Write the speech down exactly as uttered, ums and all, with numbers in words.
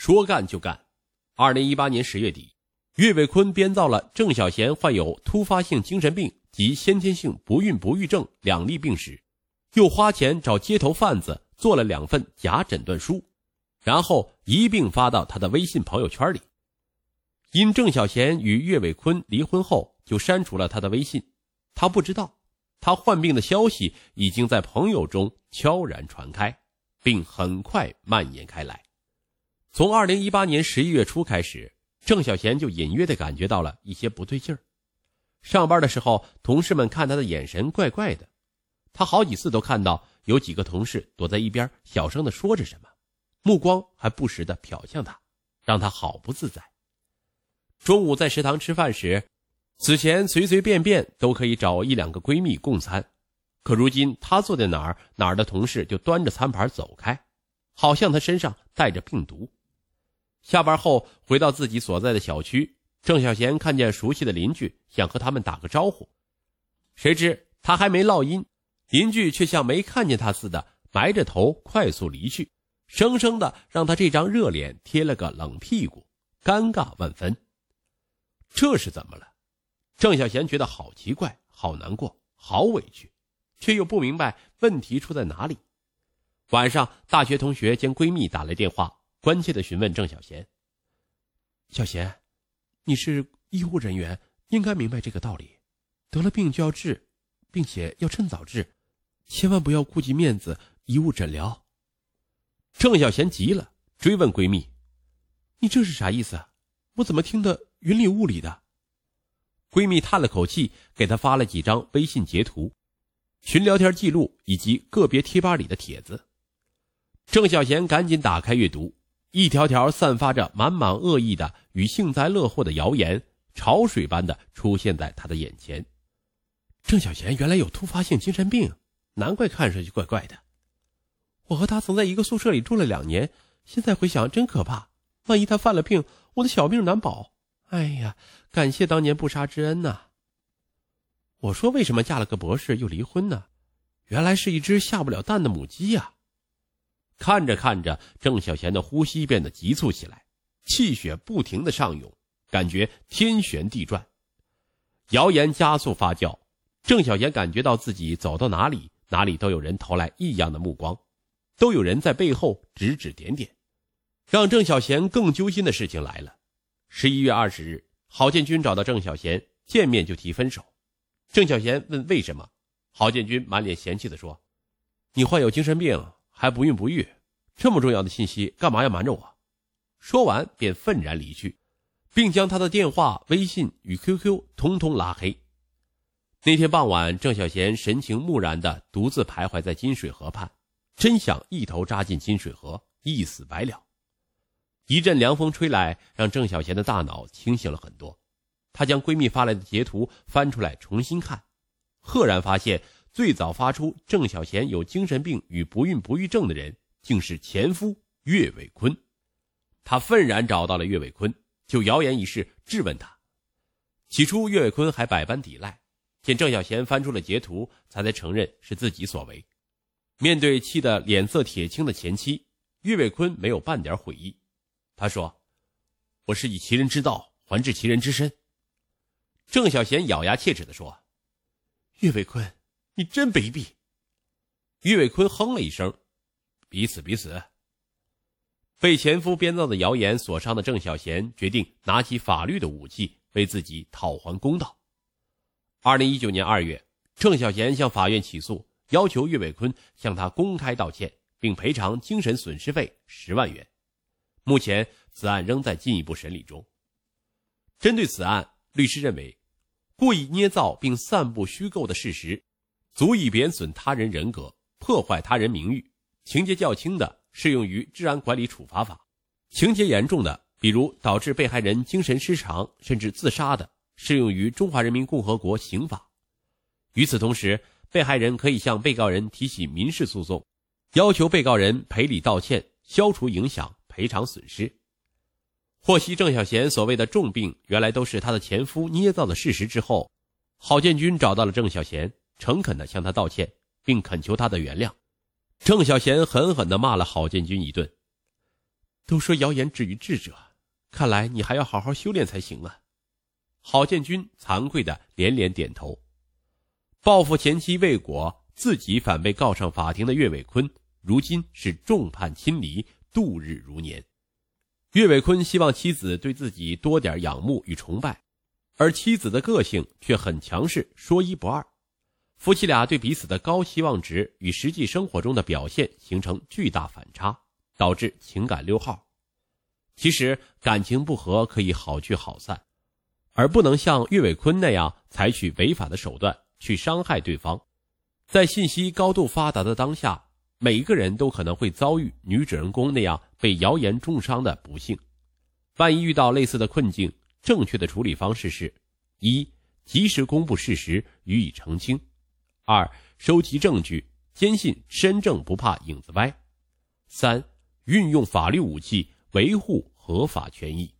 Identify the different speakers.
Speaker 1: 说干就干。二零一八年十月底，岳伟坤编造了郑小贤患有突发性精神病及先天性不孕不育症两例病史，又花钱找街头贩子做了两份假诊断书，然后一并发到他的微信朋友圈里。因郑小贤与岳伟坤离婚后就删除了他的微信，他不知道他患病的消息已经在朋友中悄然传开，并很快蔓延开来。从二零一八年十一月初开始，郑小贤就隐约地感觉到了一些不对劲儿。上班的时候，同事们看他的眼神怪怪的，他好几次都看到有几个同事躲在一边小声地说着什么，目光还不时地瞟向他，让他好不自在。中午在食堂吃饭时，此前随随便便都可以找一两个闺蜜共餐，可如今他坐在哪儿，哪儿的同事就端着餐盘走开，好像他身上带着病毒。下班后回到自己所在的小区，郑小贤看见熟悉的邻居，想和他们打个招呼，谁知他还没落音，邻居却像没看见他似的埋着头快速离去，生生的让他这张热脸贴了个冷屁股，尴尬万分。这是怎么了？郑小贤觉得好奇怪，好难过，好委屈，却又不明白问题出在哪里。晚上，大学同学兼闺蜜打来电话，关切地询问郑小贤：小贤，你是医护人员，应该明白这个道理，得了病就要治，并且要趁早治，千万不要顾及面子，贻误诊疗。郑小贤急了，追问闺蜜：你这是啥意思？我怎么听得云里雾里的？闺蜜叹了口气，给她发了几张微信截图、群聊天记录以及个别贴吧里的帖子。郑小贤赶紧打开阅读，一条条散发着满满恶意的与幸灾乐祸的谣言，潮水般的出现在他的眼前。郑小贤原来有突发性精神病，难怪看上去怪怪的。我和他曾在一个宿舍里住了两年，现在回想真可怕，万一他犯了病，我的小命难保。哎呀，感谢当年不杀之恩呐！我说为什么嫁了个博士又离婚呢？原来是一只下不了蛋的母鸡呀！看着看着，郑小贤的呼吸变得急促起来，气血不停地上涌，感觉天旋地转。谣言加速发酵，郑小贤感觉到自己走到哪里，哪里都有人投来异样的目光，都有人在背后指指点点。让郑小贤更揪心的事情来了。十一月二十日，郝建军找到郑小贤，见面就提分手。郑小贤问为什么，郝建军满脸嫌弃地说：你患有精神病，还不孕不育，这么重要的信息干嘛要瞒着我？说完便愤然离去，并将他的电话、微信与 Q Q 通通拉黑。那天傍晚，郑小贤神情木然地独自徘徊在金水河畔，真想一头扎进金水河，一死百了。一阵凉风吹来，让郑小贤的大脑清醒了很多。她将闺蜜发来的截图翻出来重新看，赫然发现最早发出郑小贤有精神病与不孕不育症的人，竟是前夫岳伟坤。她愤然找到了岳伟坤，就谣言一事质问他。起初岳伟坤还百般抵赖，见郑小贤翻出了截图，才才承认是自己所为。面对气得脸色铁青的前妻，岳伟坤没有半点悔意。他说：我是以其人之道还治其人之身。郑小贤咬牙切齿地说：岳伟坤，你真卑鄙。岳伟坤哼了一声：彼此彼此。被前夫编造的谣言所伤的郑小贤决定拿起法律的武器，为自己讨还公道。二零一九年二月，郑小贤向法院起诉，要求岳伟坤向他公开道歉，并赔偿精神损失费十万元。目前此案仍在进一步审理中。针对此案，律师认为，故意捏造并散布虚构的事实，足以贬损他人人格，破坏他人名誉，情节较轻的适用于治安管理处罚法，情节严重的，比如导致被害人精神失常甚至自杀的，适用于中华人民共和国刑法。与此同时，被害人可以向被告人提起民事诉讼，要求被告人赔礼道歉，消除影响，赔偿损失。获悉郑小贤所谓的重病原来都是她的前夫捏造的事实之后，郝建军找到了郑小贤，诚恳地向他道歉，并恳求他的原谅。郑小贤狠狠地骂了郝建军一顿。 都说谣言止于智者，看来你还要好好修炼才行啊。郝建军惭愧地连连点头。报复前妻未果，自己反被告上法庭的岳伟坤，如今是众叛亲离，度日如年。岳伟坤希望妻子对自己多点仰慕与崇拜，而妻子的个性却很强势，说一不二。夫妻俩对彼此的高期望值与实际生活中的表现形成巨大反差，导致情感溜号。其实感情不和可以好聚好散，而不能像岳伟坤那样采取违法的手段去伤害对方。在信息高度发达的当下，每一个人都可能会遭遇女主人公那样被谣言重伤的不幸。万一遇到类似的困境，正确的处理方式是：一、及时公布事实，予以澄清；二、收集证据，坚信身正不怕影子歪；三、运用法律武器维护合法权益。